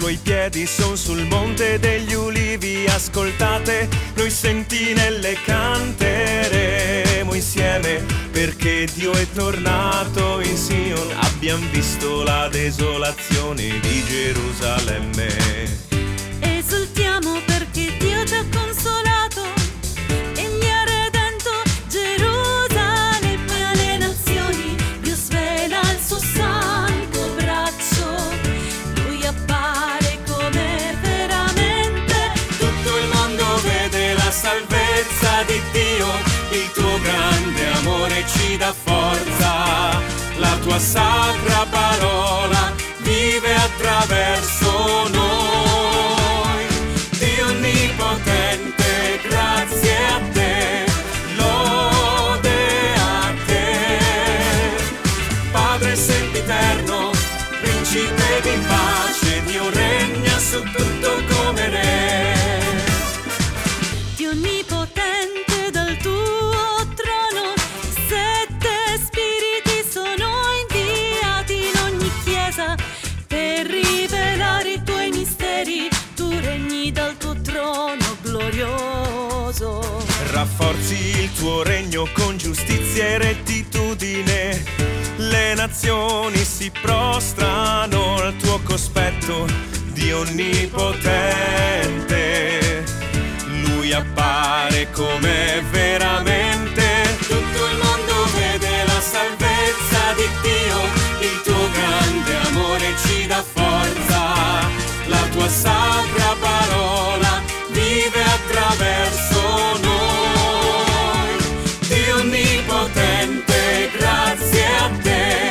tuoi piedi son sul monte degli ulivi, ascoltate, noi sentinelle canteremo insieme, perché Dio è tornato in Sion, abbiamo visto la desolazione di Gerusalemme. Esultiamo perché Dio ci ha consolato e mi ha redento Gerusalemme alle nazioni. Dio svela il suo santo braccio, Lui appare come veramente. Tutto il mondo vede la salvezza di Dio, il tuo grande amore ci dà forza, la tua sacra parola vive attraverso noi. Dio onnipotente, grazie a te, lode a te. Padre sempiterno, principe di pace, Dio regna su tutto come re. Dio onnipotente, dal tuo trono 7 spiriti sono inviati in ogni chiesa per rivelare i tuoi misteri. Tu regni dal tuo trono glorioso. Rafforzi il tuo regno con giustizia e rettitudine, le nazioni si prostrano al tuo cospetto. Dio onnipotente, Lui appare come veramente. Tutto il mondo vede la salvezza di Dio, il tuo grande amore ci dà forza, la tua sacra parola vive attraverso noi. Dio onnipotente, grazie a te,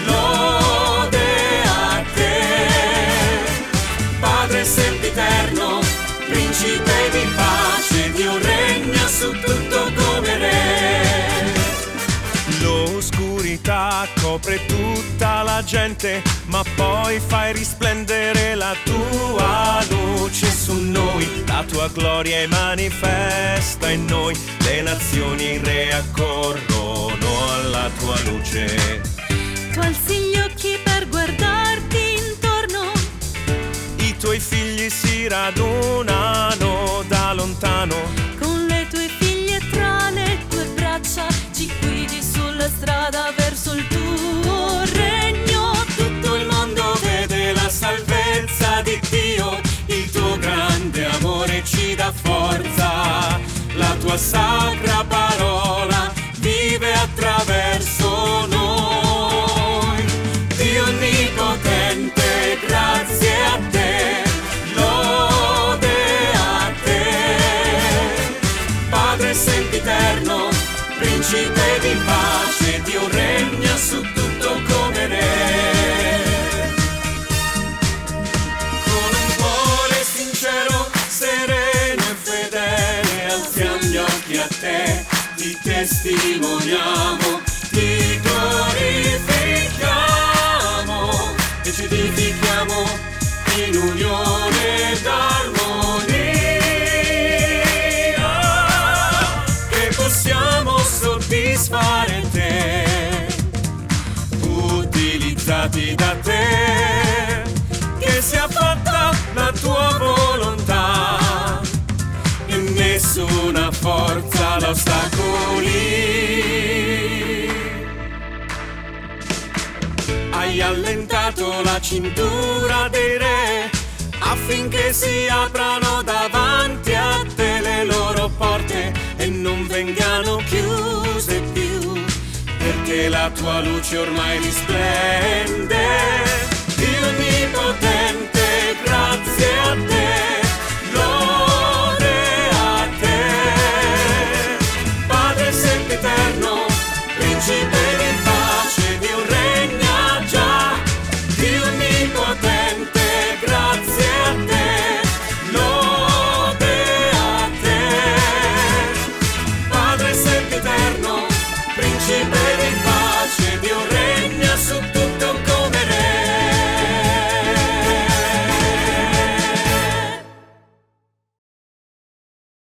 lode a te. Padre sempiterno, principe di pace, Dio regna su tutto come re. L'oscurità copre tutta la gente, ma poi fai risplendere la tua luce su noi. La tua gloria è manifesta in noi, le nazioni reaccorrono alla tua luce. Tu alzi gli occhi per guardarti intorno, I tuoi figli si radunano da lontano, con le tue figlie tra le tue braccia ci guidi sulla strada verso il tuo regno. tutto il mondo vede la salvezza di Dio, il tuo grande amore ci dà forza, la tua sacra parola vive attraverso noi. Dio onnipotente, grazie a te, lode a te. Padre sempiterno, principe di pace, Dio regna su tutto come re. Con un cuore sincero, sereno e fedele, alziamo gli occhi a te, ti testimoniamo, ti glorifichiamo e ci edifichiamo in unione ed armonia, che possiamo soddisfare te, utilizzati da te, che sia fatta la tua volontà e nessuna forza la ostacoli. Hai allentato la cintura dei re, affinché si aprano davanti a te le loro porte e non vengano chiuse più, perché la tua luce ormai risplende. Dio onnipotente,